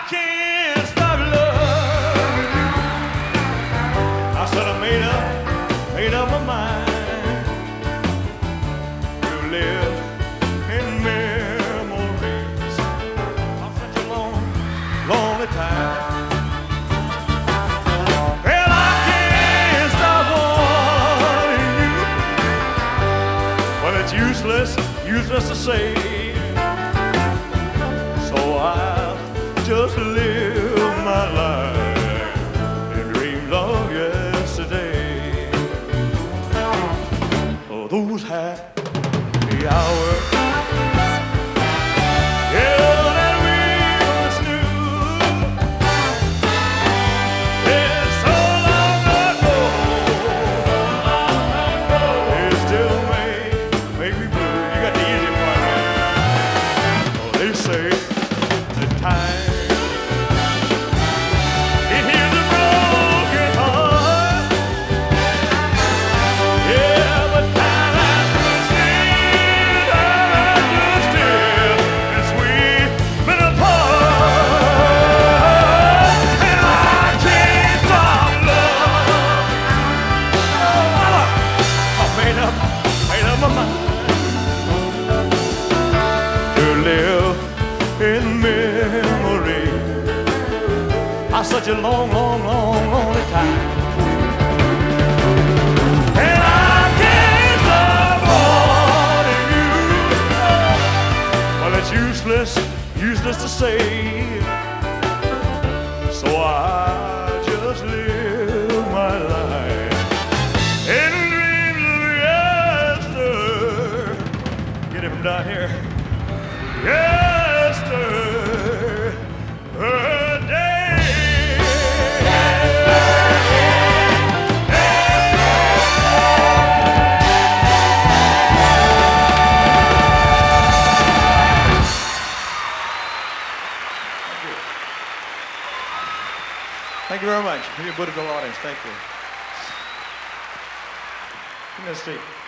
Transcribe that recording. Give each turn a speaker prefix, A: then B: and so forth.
A: can't stop loving you. I said I made up my mind to live in memories of such a long, lonely time. Well, I can't stop wanting you. Well, it's useless to say. So I'll just live my life in dreams of yesterday. Oh, those happy hours, yeah, that we once knew. Yeah, so long ago, it still make me blue. You got the easy part, man. Oh, they say the time it heals a broken heart. Yeah, but time has stood still since we've been apart. And I can't stop love. I made up my mind to live in memory of such a long, long, long, lonely time. And I can't stop wanting you. Well, it's useless to say. So I just live my life in dreams of yesterday. Get it from down here. Thank you very much. You're a beautiful audience. Thank you. Good to see you.